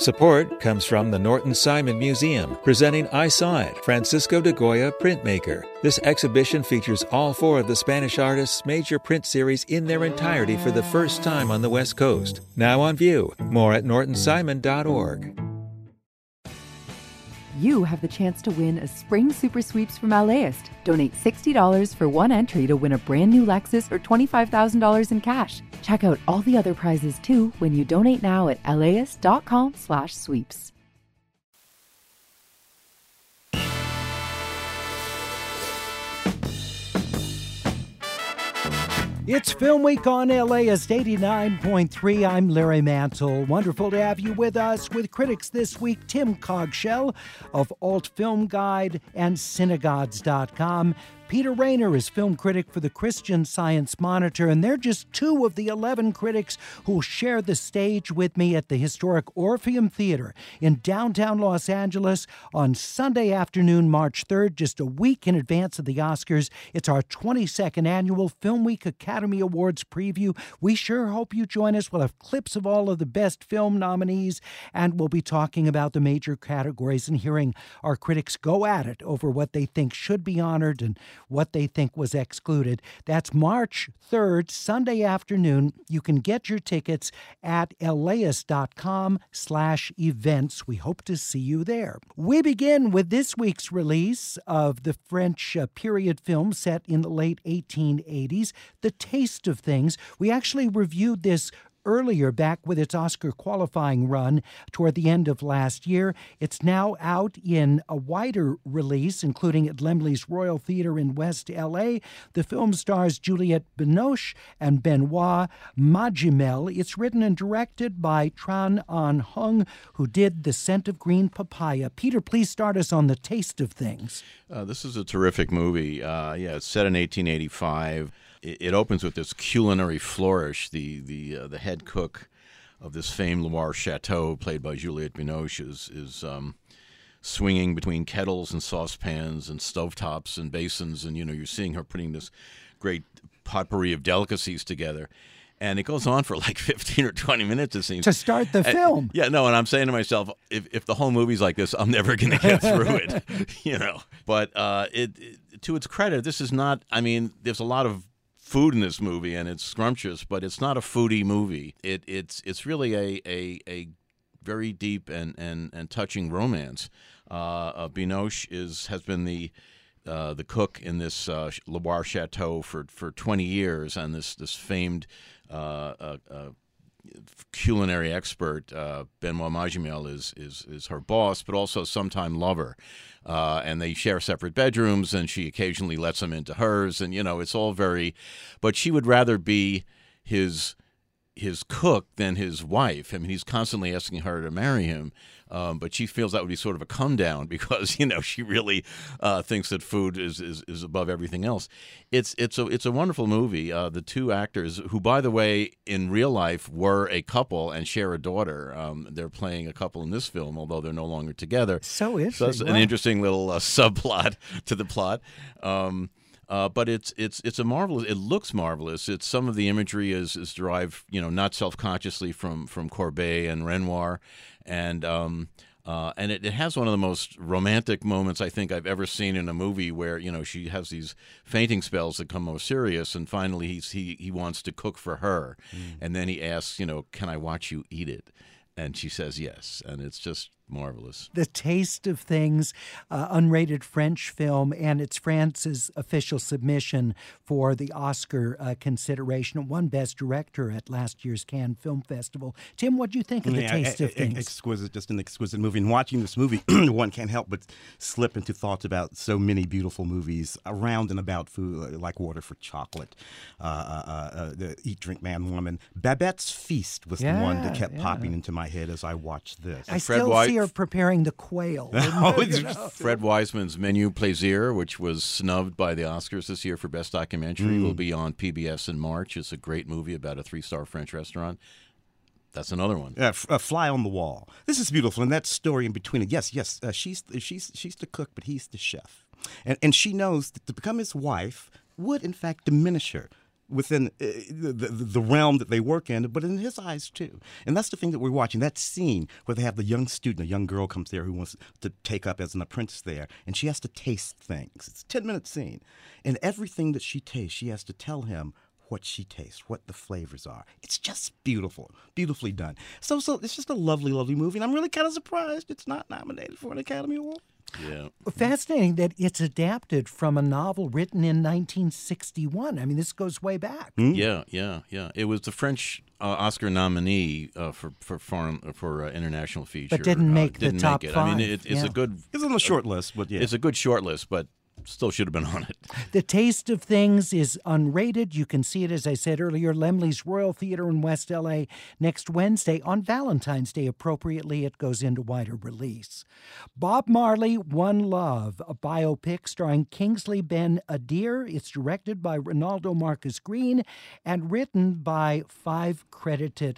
Support comes from the Norton Simon Museum, presenting I Saw It, Francisco de Goya Printmaker. This exhibition features all four of the Spanish artist's major print series in their entirety for the first time on the West Coast. Now on view. More at nortonsimon.org. You have the chance to win a Spring Super Sweeps from LAist. Donate $60 for one entry to win a brand new Lexus or $25,000 in cash. Check out all the other prizes too when you donate now at laist.com/sweeps. It's Film Week on LAist 89.3. I'm Larry Mansell. Wonderful to have you with us. With critics this week, Tim Cogshell of Alt Film Guide and Cinegods.com. Peter Rayner is film critic for the Christian Science Monitor, and they're just two of the 11 critics who share the stage with me at the historic Orpheum Theater in downtown Los Angeles on Sunday afternoon, March 3rd, just a week in advance of the Oscars. It's our 22nd annual Film Week Academy Awards preview. We sure hope you join us. We'll have clips of all of the best film nominees, and we'll be talking about the major categories and hearing our critics go at it over what they think should be honored and what they think was excluded. That's March 3rd, Sunday afternoon. You can get your tickets at laist.com/events. We hope to see you there. We begin with this week's release of the French period film set in the late 1880s, The Taste of Things. We actually reviewed this earlier, back with its Oscar qualifying run toward the end of last year. It's now out in a wider release, including at Laemmle's Royal Theater in West L.A. The film stars Juliette Binoche and Benoit Magimel. It's written and directed by Tran Anh Hung, who did The Scent of Green Papaya. Peter, please start us on The Taste of Things. This is a terrific movie. It's set in 1885. It opens with this culinary flourish. The head cook of this famed Loire Chateau, played by Juliette Binoche, is swinging between kettles and saucepans and stovetops and basins, and you're seeing her putting this great potpourri of delicacies together. And it goes on for like 15 or 20 minutes, it seems. To start the film. And I'm saying to myself, if the whole movie's like this, I'm never going to get through it, But to its credit, this is not, there's a lot of food in this movie, and it's scrumptious, but it's not a foodie movie. It's really a very deep and touching romance. Binoche has been the cook in this Loire Chateau for 20 years, and this famed culinary expert, Benoit Magimel, is her boss, but also sometime lover. And they share separate bedrooms, and she occasionally lets him into hers, and it's all very. But she would rather be his cook than his wife. He's constantly asking her to marry him, but she feels that would be sort of a come down because she really thinks that food is above everything else. It's a wonderful movie. The two actors, who by the way in real life were a couple and share a daughter, they're playing a couple in this film, although they're no longer together. So interesting. So that's an interesting little subplot to the plot. But it's a marvelous. It looks marvelous. It's some of the imagery is derived, not self-consciously from Courbet and Renoir, and it has one of the most romantic moments I think I've ever seen in a movie, where she has these fainting spells that come more serious, and finally he wants to cook for her, and then he asks, can I watch you eat it? And she says yes, and it's just marvelous. The Taste of Things, unrated French film, and it's France's official submission for the Oscar consideration. It won Best Director at last year's Cannes Film Festival. Tim, what do you think of The Taste of Things? Exquisite, just an exquisite movie. And watching this movie, one can't help but slip into thoughts about so many beautiful movies around and about food, like Water for Chocolate, the Eat, Drink, Man, Woman. Babette's Feast was the one that kept popping into my head as I watched this. I still see her preparing the quail. Fred Wiseman's Menu Plaisir, which was snubbed by the Oscars this year for Best Documentary, will be on PBS in March. It's a great movie about a 3-star French restaurant. That's another one. A Fly on the Wall. This is beautiful, and that story in between it. Yes. She's the cook, but he's the chef, and she knows that to become his wife would in fact diminish her. within the realm that they work in, but in his eyes too. And that's the thing that we're watching. That scene where they have the young student, a young girl comes there who wants to take up as an apprentice there, and she has to taste things. It's a 10-minute scene. And everything that she tastes, she has to tell him what she tastes, what the flavors are. It's just beautiful, beautifully done. So it's just a lovely, lovely movie, and I'm really kind of surprised it's not nominated for an Academy Award. Yeah. Fascinating that it's adapted from a novel written in 1961. I mean, this goes way back. Yeah. It was the French Oscar nominee for international feature, But didn't make the top it. five. I mean, it's a good. It's on the short list, but yeah. It's a good short list, but still should have been on it. The Taste of Things is unrated. You can see it, as I said earlier, Laemmle's Royal Theater in West L.A. next Wednesday. On Valentine's Day, appropriately, it goes into wider release. Bob Marley, One Love, a biopic starring Kingsley Ben-Adir. It's directed by Ronaldo Marcus Green and written by four credited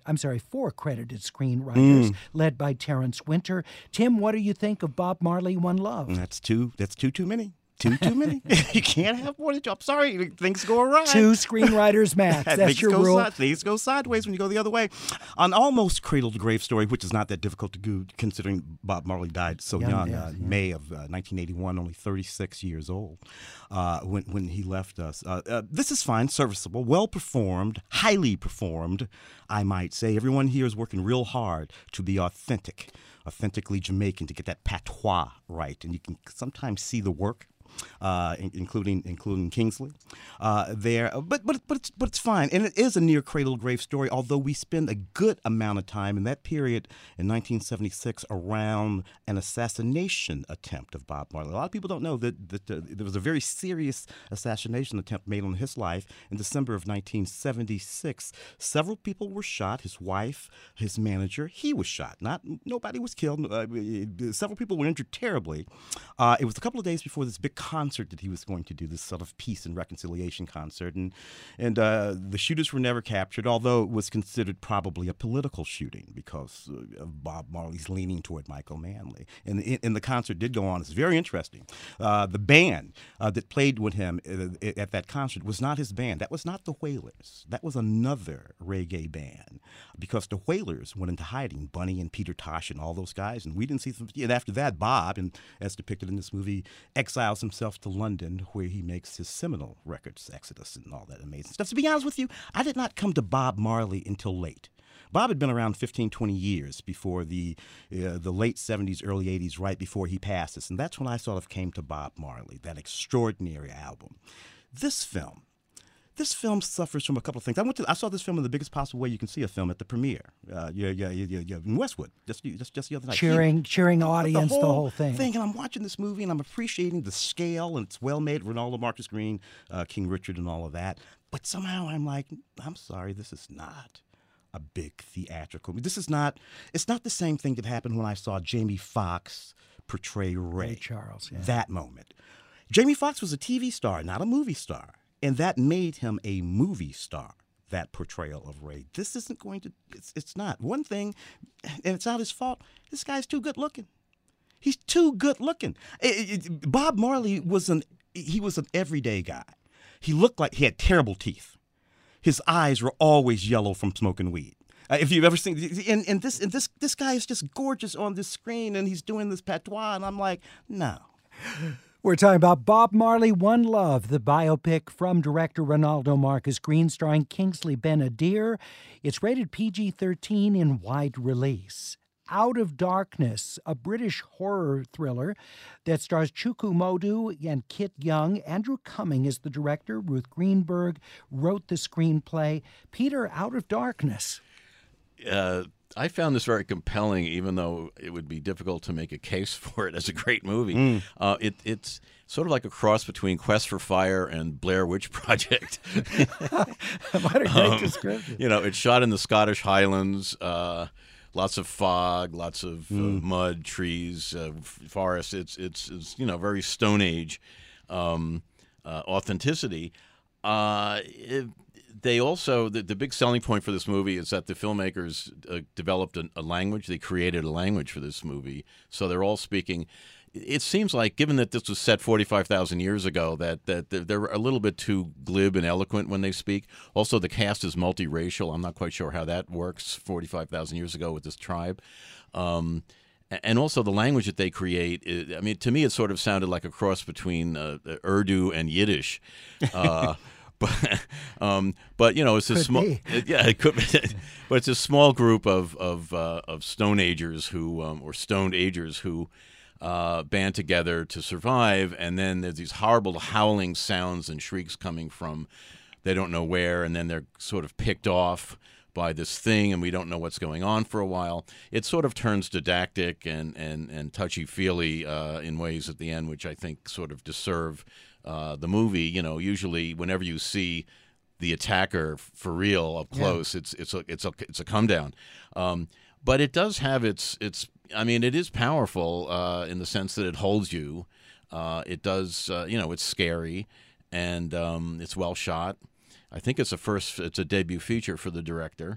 screenwriters, led by Terrence Winter. Tim, what do you think of Bob Marley, One Love? That's too many. Too many. You can't have more than two. I'm sorry, things go awry. Two screenwriters max. That's your rule. Things go sideways when you go the other way. An almost cradle-to-grave story, which is not that difficult to do, considering Bob Marley died so young, May of 1981, only 36 years old, when he left us. This is fine, serviceable, well-performed, highly performed, I might say. Everyone here is working real hard to be authentically Jamaican, to get that patois right, and you can sometimes see the work. Including Kingsley there, but it's fine, and it is a near cradle grave story. Although we spend a good amount of time in that period in 1976 around an assassination attempt of Bob Marley. A lot of people don't know that there was a very serious assassination attempt made on his life in December of 1976. Several people were shot. His wife, his manager, he was shot. Nobody was killed. Several people were injured terribly. It was a couple of days before this big concert that he was going to do, this sort of peace and reconciliation concert, and the shooters were never captured, although it was considered probably a political shooting because of Bob Marley's leaning toward Michael Manley. And the concert did go on. It's very interesting. The band that played with him at that concert was not his band. That was not the Wailers. That was another reggae band, because the Wailers went into hiding, Bunny and Peter Tosh and all those guys, and we didn't see them. And after that, Bob, and as depicted in this movie, exiles himself to London, where he makes his seminal records, Exodus and all that amazing stuff. To be honest with you, I did not come to Bob Marley until late. Bob had been around 15, 20 years before the late 70s, early 80s, right before he passed us. And that's when I sort of came to Bob Marley, that extraordinary album. This film suffers from a couple of things. I saw this film in the biggest possible way you can see a film at the premiere. In Westwood, just the other night. Cheering audience, the whole thing. And I'm watching this movie and I'm appreciating the scale, and it's well made. Ronaldo Marcus Green, King Richard, and all of that. But somehow I'm like, I'm sorry, this is not a big theatrical. It's not the same thing that happened when I saw Jamie Foxx portray Ray Charles. Yeah. That moment. Jamie Foxx was a TV star, not a movie star. And that made him a movie star, that portrayal of Ray. This isn't going to, it's not. One thing, and it's not his fault, this guy's too good looking. He's too good looking. Bob Marley was an everyday guy. He looked like he had terrible teeth. His eyes were always yellow from smoking weed. If you've ever seen, and this guy is just gorgeous on this screen, and he's doing this patois, and I'm like, no. We're talking about Bob Marley, One Love, the biopic from director Ronaldo Marcus Green, starring Kingsley Ben-Adir. It's rated PG-13 in wide release. Out of Darkness, a British horror thriller that stars Chuku Modu and Kit Young. Andrew Cumming is the director. Ruth Greenberg wrote the screenplay. Peter, Out of Darkness. I found this very compelling, even though it would be difficult to make a case for it as a great movie. It's sort of like a cross between Quest for Fire and Blair Witch Project. What a great description. It's shot in the Scottish Highlands, lots of fog, lots of mud, trees, forests. It's very Stone Age authenticity. They also, the big selling point for this movie is that the filmmakers developed a language. They created a language for this movie. So they're all speaking. it seems like, given that this was set 45,000 years ago, that they're a little bit too glib and eloquent when they speak. Also, the cast is multiracial. I'm not quite sure how that works 45,000 years ago with this tribe. And also the language that they create, I mean, to me, it sort of sounded like a cross between Urdu and Yiddish. But you know, it's a small. Yeah, it could be. But it's a small group of Stone Agers who, or stoned agers who, band together to survive. And then there's these horrible howling sounds and shrieks coming from they don't know where, and then they're sort of picked off by this thing, and we don't know what's going on for a while. It sort of turns didactic and touchy-feely in ways at the end, which I think sort of deserve the movie. You know, usually whenever you see the attacker for real up close, it's a come down. But it does have its. I mean, it is powerful in the sense that it holds you. It does. You know, it's scary, and it's well shot. I think it's a debut feature for the director.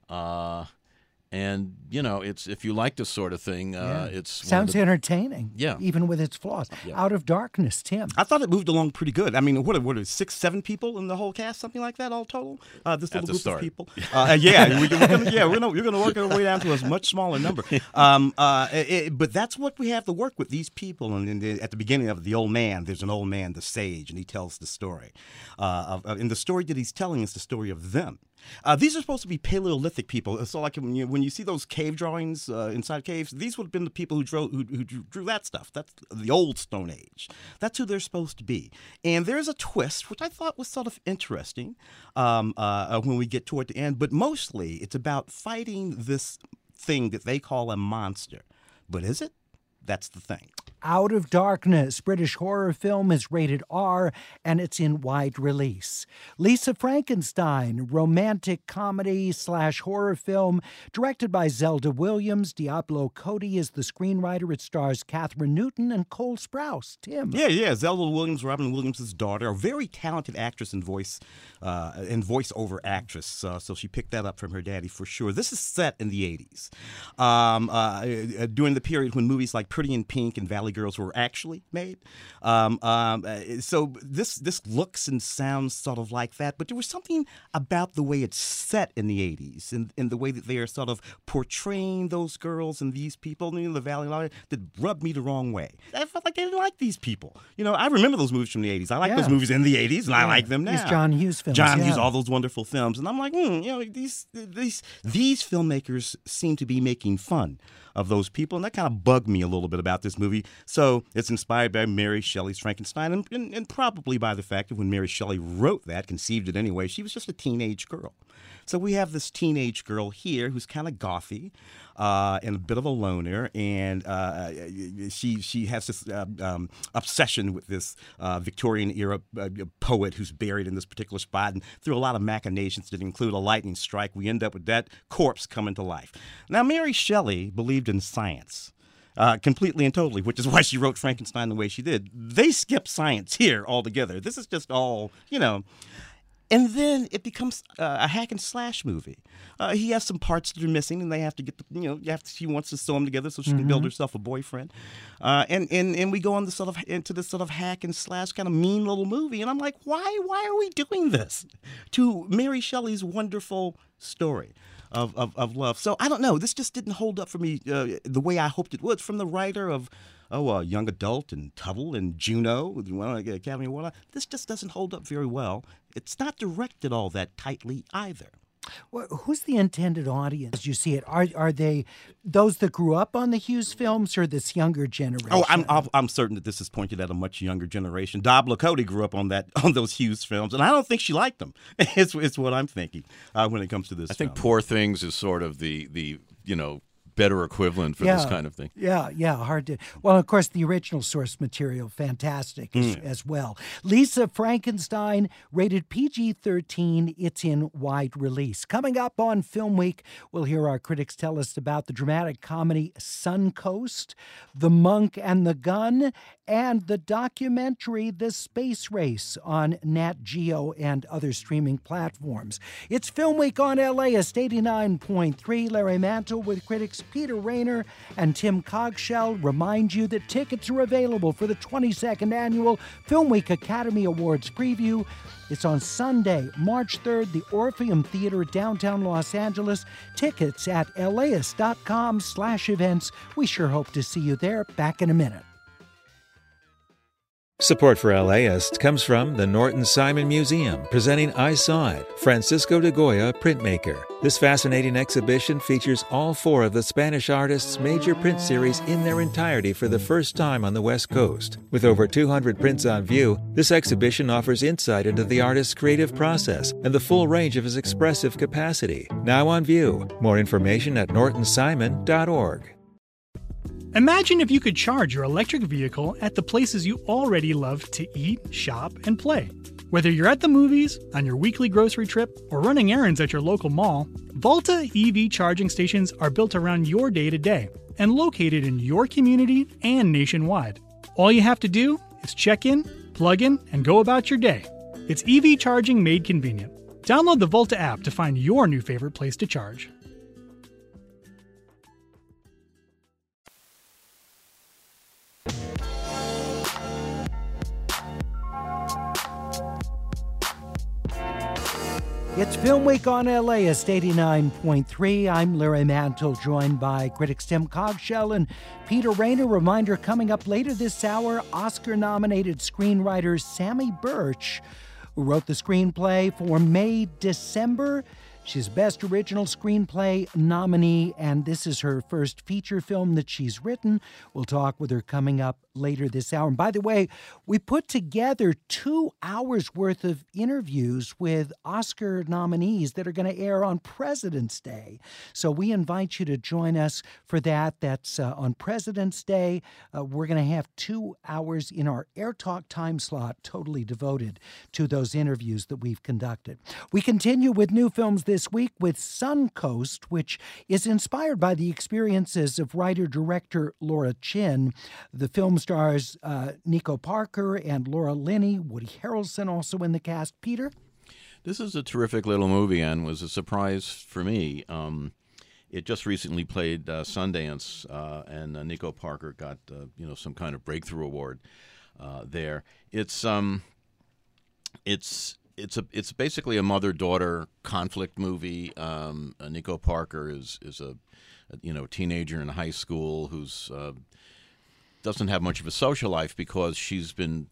And, you know, it's if you like this sort of thing, it's... Sounds entertaining. Yeah. Even with its flaws. Yeah. Out of Darkness, Tim. I thought it moved along pretty good. I mean, what are 6, 7 people in the whole cast, something like that, all total? This little group of people. We're going to work our way down to a much smaller number. But that's what we have to work with, these people. And at the beginning of The Old Man, there's an old man, the sage, and he tells the story. And the story that he's telling is the story of them. These are supposed to be Paleolithic people. So, like when you see those cave drawings inside caves, these would have been the people who drew that stuff. That's the old Stone Age. That's who they're supposed to be. And there's a twist, which I thought was sort of interesting when we get toward the end. But mostly, it's about fighting this thing that they call a monster. But is it? That's the thing. Out of Darkness, British horror film, is rated R, and it's in wide release. Lisa Frankenstein, romantic comedy/horror film, directed by Zelda Williams. Diablo Cody is the screenwriter. It stars Catherine Newton and Cole Sprouse. Tim. Yeah. Zelda Williams, Robin Williams' daughter, a very talented actress and voiceover actress. So she picked that up from her daddy for sure. This is set in the 80s, during the period when movies like Pretty in Pink and Valley Girls were actually made. So this looks and sounds sort of like that, but there was something about the way it's set in the 80s and the way that they are sort of portraying those girls and these people in the Valley that rubbed me the wrong way. I felt like they didn't like these people. You know, I remember those movies from the 80s. I like those movies in the 80s, and I like them now. These John Hughes films. John Hughes, all those wonderful films. And I'm like, you know, these filmmakers seem to be making fun of those people, and that kind of bugged me a little bit about this movie. So it's inspired by Mary Shelley's Frankenstein, and probably by the fact that when Mary Shelley wrote that, conceived it anyway, she was just a teenage girl. So we have this teenage girl here who's kind of gothy and a bit of a loner, and she has this obsession with this Victorian-era poet who's buried in this particular spot, and through a lot of machinations that include a lightning strike, we end up with that corpse coming to life. Now, Mary Shelley believed in science. Completely and totally, which is why she wrote Frankenstein the way she did. They skip science here altogether. This is just all, you know. And then it becomes a hack and slash movie. He has some parts that are missing, and they have to get she wants to sew them together so she can build herself a boyfriend. And we go on into this sort of hack and slash kind of mean little movie. And I'm like, why are we doing this to Mary Shelley's wonderful story of love? So I don't know. This just didn't hold up for me the way I hoped it would from the writer of Young Adult and Tuttle and Juno, Academy Award. This just doesn't hold up very well. It's not directed all that tightly either. Well, who's the intended audience as you see it? Are they those that grew up on the Hughes films or this younger generation? Oh, I'm certain that this is pointed at a much younger generation. Diablo Cody grew up on those Hughes films, and I don't think she liked them. It's what I'm thinking when it comes to this. I think Poor Things is sort of the better equivalent for this kind of thing. Yeah, hard to... Well, of course, the original source material, fantastic as well. Lisa Frankenstein, rated PG-13. It's in wide release. Coming up on Film Week, we'll hear our critics tell us about the dramatic comedy Suncoast, The Monk and the Gun, and the documentary The Space Race on Nat Geo and other streaming platforms. It's Film Week on LAist 89.3. Larry Mantle with critics hosts, Peter Rayner and Tim Cogshell, remind you that tickets are available for the 22nd Annual Film Week Academy Awards preview. It's on Sunday, March 3rd, the Orpheum Theater, downtown Los Angeles. Tickets at laist.com/events. We sure hope to see you there. Back in a minute. Support for LAist comes from the Norton Simon Museum, presenting I Saw It, Francisco de Goya printmaker. This fascinating exhibition features all 4 of the Spanish artist's major print series in their entirety for the first time on the West Coast. With over 200 prints on view, this exhibition offers insight into the artist's creative process and the full range of his expressive capacity. Now on view. More information at nortonsimon.org. Imagine if you could charge your electric vehicle at the places you already love to eat, shop, and play. Whether you're at the movies, on your weekly grocery trip, or running errands at your local mall, Volta EV charging stations are built around your day-to-day and located in your community and nationwide. All you have to do is check in, plug in, and go about your day. It's EV charging made convenient. Download the Volta app to find your new favorite place to charge. It's Film Week on LAist 89.3. I'm Larry Mantle, joined by critics Tim Cogshell and Peter Rayner. Reminder coming up later this hour, Oscar-nominated screenwriter Sammy Birch, who wrote the screenplay for May December. She's Best Original Screenplay nominee, and this is her first feature film that she's written. We'll talk with her coming up later this hour. And by the way, we put together 2 hours worth of interviews with Oscar nominees that are going to air on President's Day. So we invite you to join us for that. That's on President's Day. We're going to have 2 hours in our Air Talk time slot totally devoted to those interviews that we've conducted. We continue with new films this week with Suncoast, which is inspired by the experiences of writer-director Laura Chin. The film stars Nico Parker and Laura Linney, Woody Harrelson also in the cast. Peter? This is a terrific little movie and was a surprise for me. It just recently played Sundance, and Nico Parker got some kind of breakthrough award there. It's basically a mother-daughter conflict movie. Nico Parker is a teenager in high school who's doesn't have much of a social life because she's been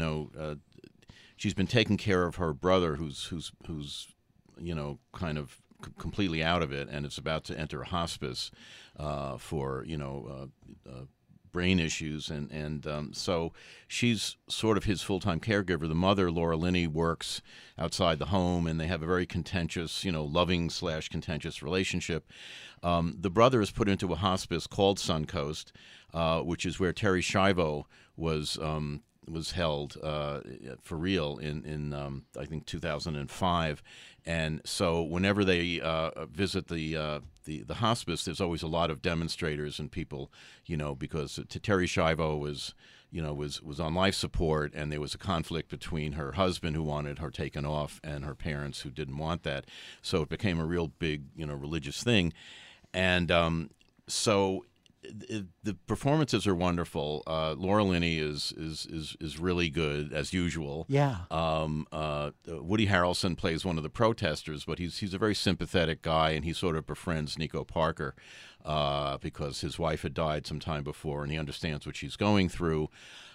taking care of her brother who's kind of completely out of it and is about to enter hospice for brain issues, and so she's sort of his full-time caregiver. The mother, Laura Linney, works outside the home, and they have a very contentious, loving/contentious relationship. The brother is put into a hospice called Suncoast, which is where Terry Schiavo was held for real in I think 2005, and so whenever they visit the hospice, there's always a lot of demonstrators and people, because Terry Schiavo was on life support, and there was a conflict between her husband who wanted her taken off and her parents who didn't want that, so it became a real big religious thing, and so. The performances are wonderful. Laura Linney is really good as usual. Yeah. Woody Harrelson plays one of the protesters, but he's a very sympathetic guy, and he sort of befriends Nico Parker because his wife had died some time before, and he understands what she's going through.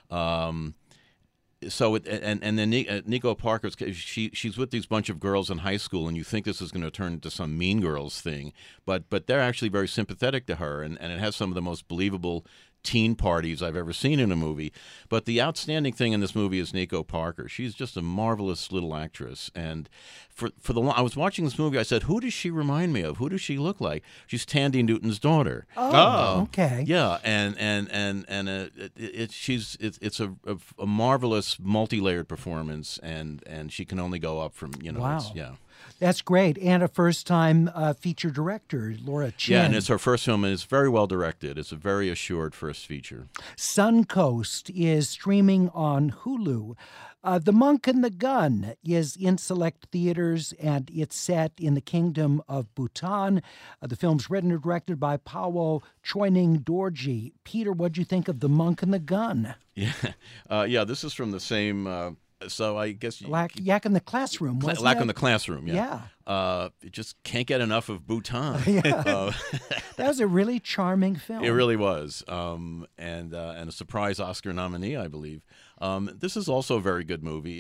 So and then Nico Parker, she's with these bunch of girls in high school, and you think this is going to turn into some Mean Girls thing, but they're actually very sympathetic to her, and it has some of the most believable teen parties I've ever seen in a movie. But the outstanding thing in this movie is Nico Parker. She's just a marvelous little actress, and I was watching this movie, I said, who does she remind me of? Who does she look like? She's Tandy Newton's daughter. Oh, okay. Yeah, and it's a marvelous multi-layered performance, and she can only go up from Wow. Yeah. That's great. And a first-time feature director, Laura Chin. Yeah, and it's her first film, and it's very well directed. It's a very assured first feature. Suncoast is streaming on Hulu. The Monk and the Gun is in select theaters, and it's set in the Kingdom of Bhutan. The film's written and directed by Pawo Choining Dorji. Peter, what'd you think of The Monk and the Gun? Yeah, this is from the same... So I guess Yak in the Classroom, wasn't Yak it? in the Classroom, yeah. You just can't get enough of Bhutan. That was a really charming film. It really was, and a surprise Oscar nominee, I believe. This is also a very good movie.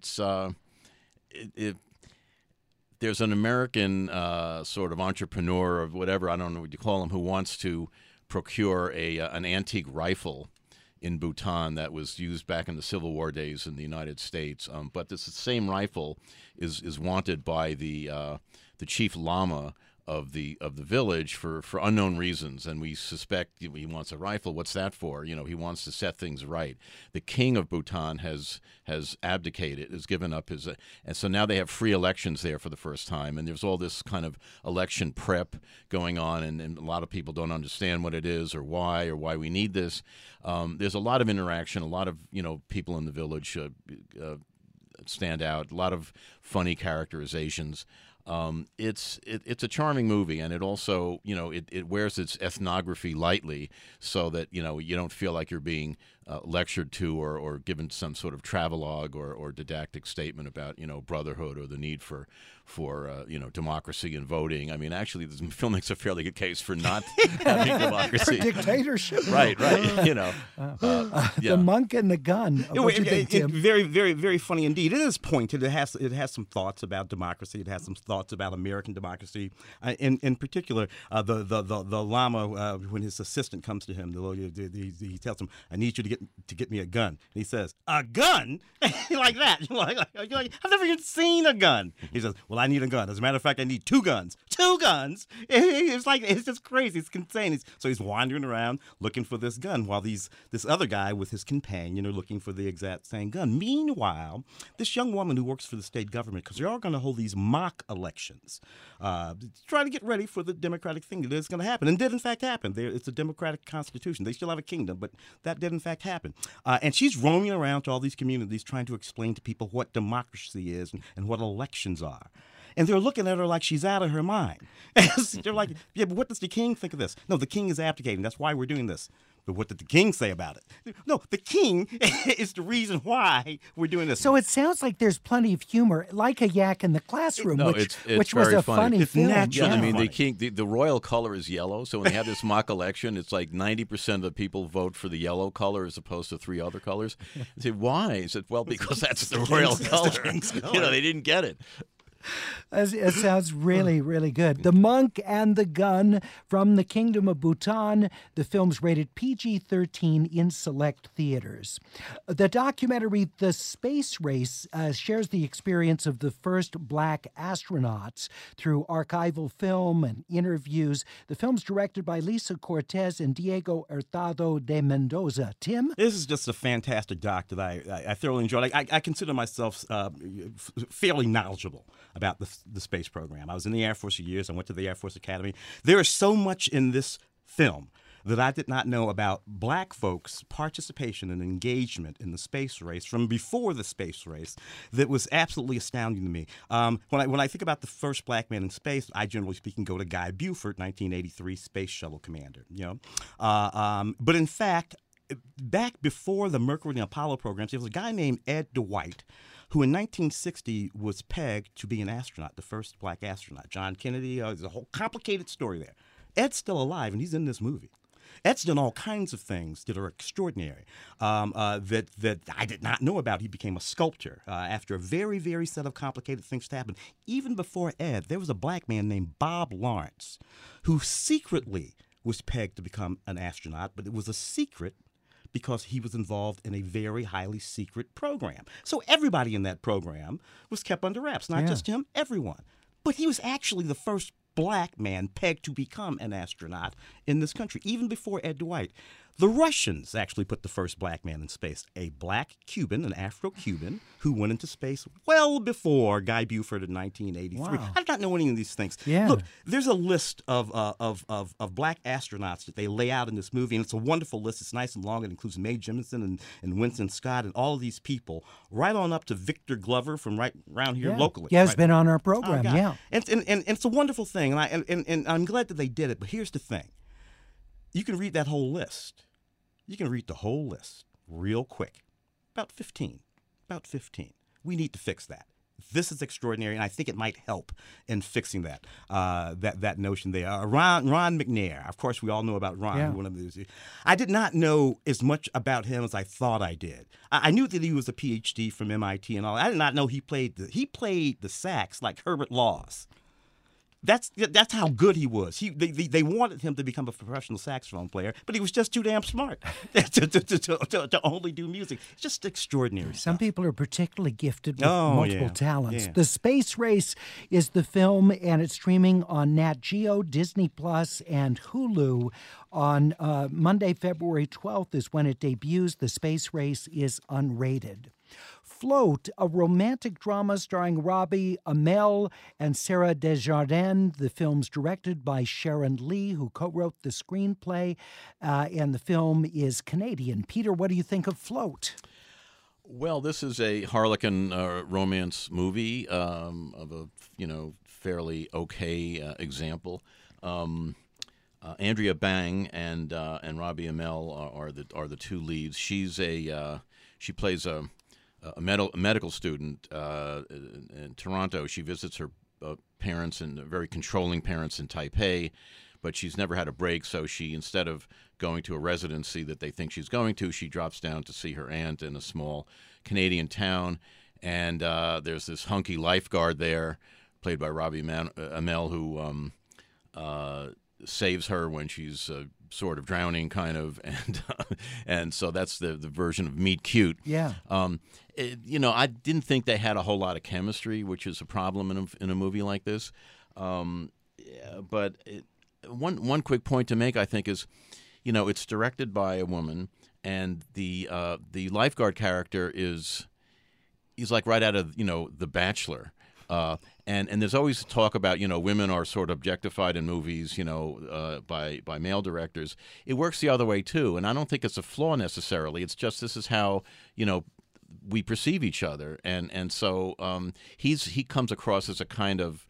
There's an American sort of entrepreneur or whatever, I don't know what you call him, who wants to procure an antique rifle in Bhutan that was used back in the Civil War days in the United States. But this same rifle is wanted by the chief lama of the village for unknown reasons, and we suspect he wants a rifle. What's that for? He wants to set things right. The king of Bhutan has abdicated, has given up his, and so now they have free elections there for the first time, and there's all this kind of election prep going on, and a lot of people don't understand what it is or why we need this. There's a lot of interaction, a lot of people in the village stand out, a lot of funny characterizations. It's a charming movie, and it also it wears its ethnography lightly, so that you don't feel like you're being lectured to or given some sort of travelogue or didactic statement about brotherhood or the need for democracy and voting. I mean, actually, this film makes a fairly good case for not having democracy, for dictatorship. Right. The Monk and the Gun. What do you think, Tim? Very, very, very funny indeed. It is pointed. It has some thoughts about democracy. It has some thoughts about American democracy. In particular, the Lama, when his assistant comes to him, he tells him, "I need you to get me a gun." And he says, "A gun?" Like that. You're like, I've never even seen a gun. He says, "Well, I need a gun. As a matter of fact, I need 2 guns. 2 guns!" It's just crazy. It's insane. So he's wandering around looking for this gun while this other guy with his companion are looking for the exact same gun. Meanwhile, this young woman who works for the state government, because they are going to hold these mock elections, trying to get ready for the democratic thing that is going to happen, and did in fact happen. It's a democratic constitution. They still have a kingdom, but that did in fact happen. And she's roaming around to all these communities trying to explain to people what democracy is and what elections are. And they're looking at her like she's out of her mind. They're like, "Yeah, but what does the king think of this?" "No, the king is abdicating. That's why we're doing this." "But what did the king say about it?" "No, the king is the reason why we're doing this." So it sounds like there's plenty of humor, like a Yak in the Classroom, it's which was a funny film. Yeah, I mean, the royal color is yellow, so when they have this mock election, it's like 90% of the people vote for the yellow color as opposed to 3 other colors. I said, "Why?" He said, "Well, because that's the royal color." They didn't get it. It sounds really, really good. The Monk and the Gun from the Kingdom of Bhutan. The film's rated PG-13 in select theaters. The documentary The Space Race shares the experience of the first black astronauts through archival film and interviews. The film's directed by Lisa Cortez and Diego Hurtado de Mendoza. Tim? This is just a fantastic doc that I thoroughly enjoyed. I consider myself fairly knowledgeable about the space program. I was in the Air Force for years. I went to the Air Force Academy. There is so much in this film that I did not know about black folks' participation and engagement in the space race from before the space race that was absolutely astounding to me. When I think about the first black man in space, I generally speaking go to Guy Buford, 1983 Space Shuttle Commander. But in fact, back before the Mercury and Apollo programs, there was a guy named Ed Dwight who in 1960 was pegged to be an astronaut, the first black astronaut. John Kennedy, there's a whole complicated story there. Ed's still alive, and he's in this movie. Ed's done all kinds of things that are extraordinary that I did not know about. He became a sculptor after a very, very set of complicated things to happen. Even before Ed, there was a black man named Bob Lawrence who secretly was pegged to become an astronaut, but it was a secret because he was involved in a very highly secret program. So everybody in that program was kept under wraps, not just him, everyone. But he was actually the first black man pegged to become an astronaut in this country, even before Ed Dwight. The Russians actually put the first black man in space, a black Cuban, an Afro-Cuban, who went into space well before Guy Buford in 1983. Wow. I did not know any of these things. Yeah. Look, there's a list of black astronauts that they lay out in this movie, and it's a wonderful list. It's nice and long. It includes Mae Jemison and Winston Scott and all of these people, right on up to Victor Glover from right around here locally. Yeah, he's right? been on our program, God. yeah. And it's a wonderful thing, and I'm glad that they did it. But here's the thing. You can read that whole list. You can read the whole list real quick. About 15. We need to fix that. This is extraordinary, and I think it might help in fixing that that notion there. Ron McNair. Of course, we all know about Ron. Yeah. One of those. I did not know as much about him as I thought I did. I knew that he was a PhD from MIT and all. I did not know he played the sax like Herbert Laws. That's how good he was. They wanted him to become a professional saxophone player, but he was just too damn smart to only do music. It's just extraordinary Some stuff. people are particularly gifted with multiple talents. The Space Race is the film, and it's streaming on Nat Geo, Disney Plus, and Hulu. On Monday, February 12th is when it debuts. The Space Race is unrated. Float, a romantic drama starring Robbie Amell and Sarah Desjardins. The film's directed by Sharon Lee, who co-wrote the screenplay, and the film is Canadian. Peter, what do you think of Float? Well, this is a Harlequin romance movie of a fairly okay example. Andrea Bang and Robbie Amell are the two leads. She plays a medical student in Toronto. She visits her parents and very controlling parents in Taipei, but she's never had a break. So she, instead of going to a residency that they think she's going to, she drops down to see her aunt in a small Canadian town. And there's this hunky lifeguard there, played by Robbie Amell, who saves her when she's sort of drowning, kind of, and so that's the version of meet cute. Yeah. I didn't think they had a whole lot of chemistry, which is a problem in a movie like this. But one quick point to make, I think, is, it's directed by a woman, and the lifeguard character he's like right out of The Bachelor. And there's always talk about, women are sort of objectified in movies, by male directors. It works the other way, too. And I don't think it's a flaw necessarily. It's just this is how, we perceive each other. And so he comes across as a kind of,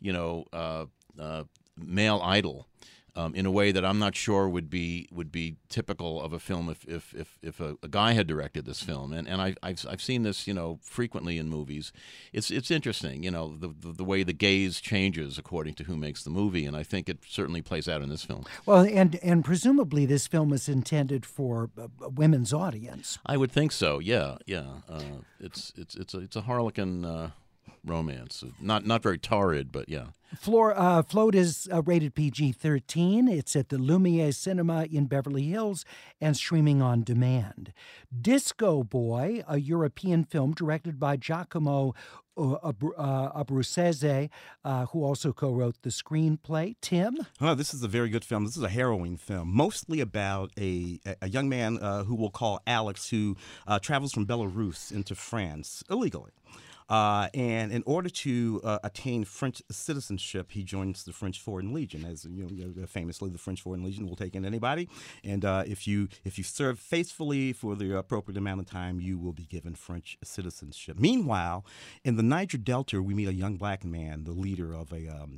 male idol. In a way that I'm not sure would be typical of a film if a guy had directed this film, and I've seen this frequently in movies. It's interesting, the way the gaze changes according to who makes the movie, and I think it certainly plays out in this film. Well, and presumably this film is intended for a women's audience. I would think so. Yeah. It's a Harlequin romance, not very torrid, but yeah. Float is rated PG-13. It's at the Lumiere Cinema in Beverly Hills and streaming on demand. Disco Boy, a European film directed by Giacomo Abruzzese, who also co-wrote the screenplay. Tim? Oh, this is a very good film. This is a harrowing film, mostly about a young man who we'll call Alex, who travels from Belarus into France illegally. And in order to attain French citizenship, he joins the French Foreign Legion. As famously, the French Foreign Legion will take in anybody. And if you serve faithfully for the appropriate amount of time, you will be given French citizenship. Meanwhile, in the Niger Delta, we meet a young black man, the leader of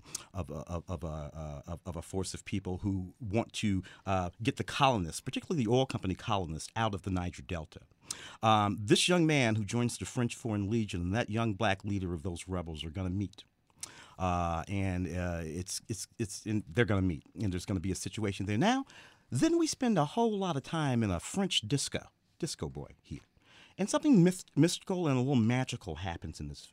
a force of people who want to get the colonists, particularly the oil company colonists, out of the Niger Delta. This young man who joins the French Foreign Legion and that young black leader of those rebels are going to meet. They're going to meet, and there's going to be a situation there. Now, then we spend a whole lot of time in a French disco boy here. And something mystical and a little magical happens in this film.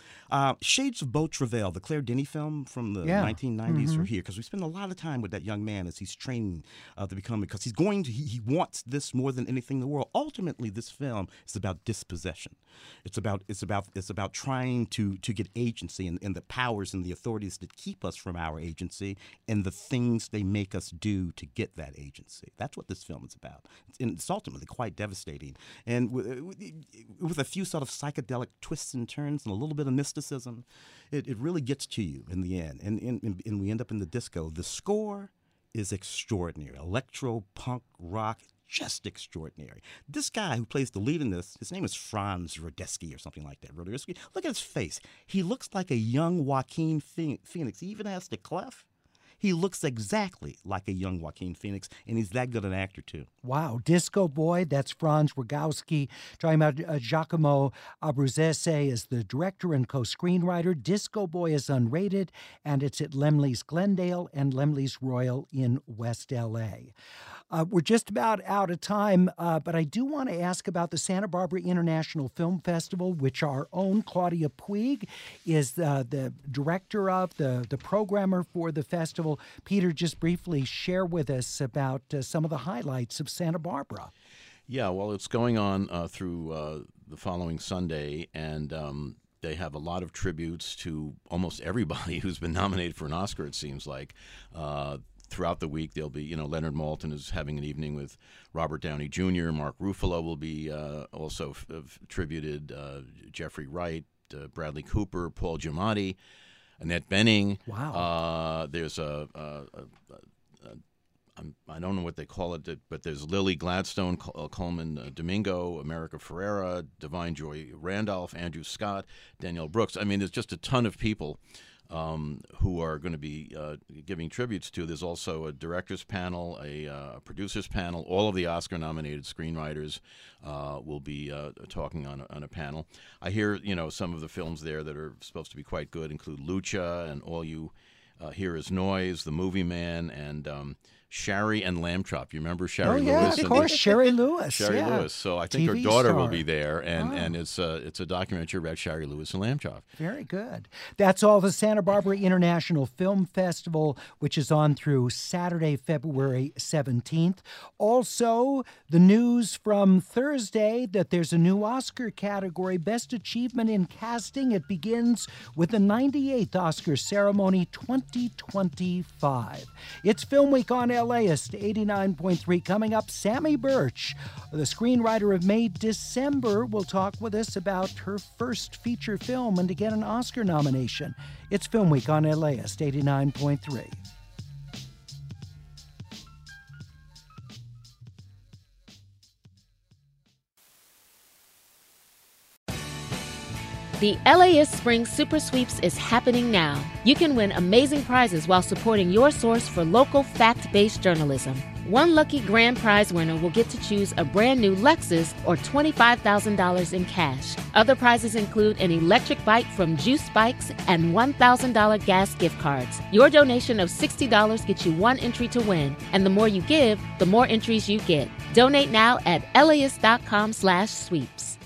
Shades of Beau Travail, the Claire Denis film from the 1990s, are here because we spend a lot of time with that young man as he's training to become, because he wants this more than anything in the world. Ultimately, this film is about dispossession. It's about trying to get agency and the powers and the authorities that keep us from our agency and the things they make us do to get that agency. That's what this film is about. And it's ultimately quite devastating. And with a few sort of psychedelic twists and turns and a little bit of mysticism, it really gets to you in the end. And we end up in the disco. The score is extraordinary. Electro, punk, rock, just extraordinary. This guy who plays the lead in this, his name is Franz Radetzky or something like that. Radetzky. Look at his face. He looks like a young Joaquin Phoenix. He even has the clef. He looks exactly like a young Joaquin Phoenix, and he's that good an actor, too. Wow. Disco Boy, that's Franz Rogowski. Talking about Giacomo Abruzzese as the director and co-screenwriter. Disco Boy is unrated, and it's at Laemmle's Glendale and Laemmle's Royal in West L.A. We're just about out of time, but I do want to ask about the Santa Barbara International Film Festival, which our own Claudia Puig is the director of, the programmer for the festival. Peter, just briefly share with us about some of the highlights of Santa Barbara. Yeah, well, it's going on through the following Sunday, and they have a lot of tributes to almost everybody who's been nominated for an Oscar, it seems like. Throughout the week, there'll be, Leonard Maltin is having an evening with Robert Downey Jr. Mark Ruffalo will be also tributed. Jeffrey Wright, Bradley Cooper, Paul Giamatti, Annette Bening. Wow. There's I don't know what they call it, but there's Lily Gladstone, Coleman Domingo, America Ferrera, Divine Joy Randolph, Andrew Scott, Danielle Brooks. I mean, there's just a ton of people who are going to be giving tributes to. There's also a director's panel, a producer's panel. All of the Oscar-nominated screenwriters will be talking on a panel. I hear, some of the films there that are supposed to be quite good include Lucha and All You Hear Is Noise, The Movie Man, and Shari and Lamb Chop. You remember Shari Lewis? Oh, yeah, of course, Shari Lewis. Shari Lewis. So I think TV her daughter star. will be there, and it's a documentary about Shari Lewis and Lamb Chop. Very good. That's all the Santa Barbara International Film Festival, which is on through Saturday, February 17th. Also, the news from Thursday that there's a new Oscar category, Best Achievement in Casting. It begins with the 98th Oscar ceremony 2025. It's Film Week on LAist 89.3. Coming up, Sammy Birch, the screenwriter of May December, will talk with us about her first feature film and to get an Oscar nomination. It's Film Week on LAist 89.3. The LAist Spring Super Sweeps is happening now. You can win amazing prizes while supporting your source for local fact-based journalism. One lucky grand prize winner will get to choose a brand new Lexus or $25,000 in cash. Other prizes include an electric bike from Juice Bikes and $1,000 gas gift cards. Your donation of $60 gets you one entry to win, and the more you give, the more entries you get. Donate now at LAist.com/sweeps.